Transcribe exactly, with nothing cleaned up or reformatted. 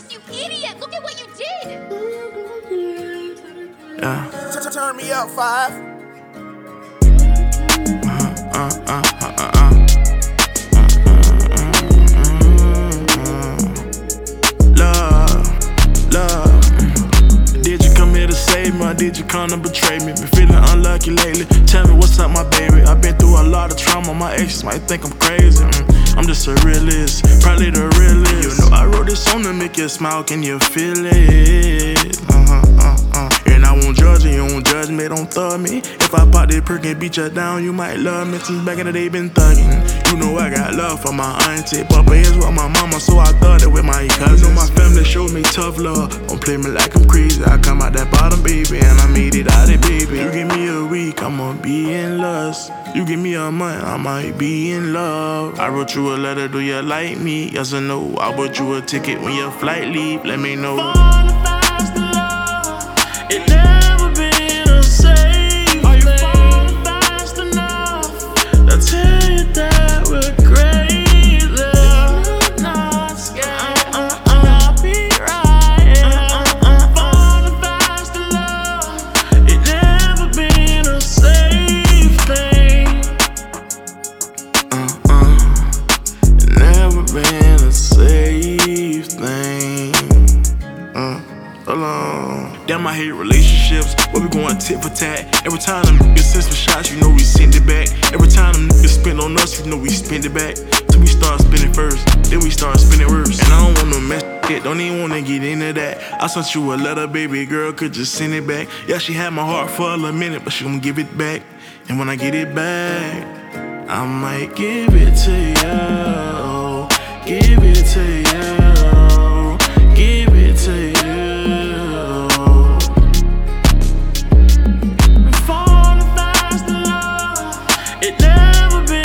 promise, you idiot! Look at what you did! Yeah. Turn me up, five. Uh, uh, uh, uh, uh, uh. Love, love. Did you come here to save me or did you come to betray me? Been feeling unlucky lately. Tell me what's up, my baby. I've been through a lot of trauma. My exes might think I'm crazy. Mm, I'm just a realist, probably the realest. You know I wrote this song to make you smile. Can you feel it? Uh-huh, uh-uh. And I won't judge you, you won't judge me, don't thug me. If I pop that perk and beat you down, you might love me. Since back in the day, been thugging. You know I got love for my auntie. Papa is with my mama, so I thought it with my cousins. You know my family showed me tough love. Don't play me like I'm crazy. I come out that bottom, baby, and I made it out of baby. You give me a week, I'ma be in lust. You give me a month, I might be in love. I wrote you a letter, do you like me? Yes or no? I bought you a ticket when your flight leave, let me know. It never been a safe. Are you falling fast enough? I'll tell you that we're crazy. Not scared. Uh, uh, uh, I'll be right. Uh, uh, uh, falling fast enough. It never been a safe thing. Uh uh. It never been a safe thing. Uh. Alone. Damn, I hate relationships where we going tit for tat. Every time them niggas send some shots, you know we send it back. Every time them niggas spend on us, you know we spend it back. Till we start spinning first, then we start spinning worse. And I don't want no mess shit, don't even wanna get into that. I sent you a letter, baby girl, could just send it back. Yeah, she had my heart for a little minute, but she gon' give it back. And when I get it back, I might give it to you. Give it to you. Give it to you. Falling fast in love. It never been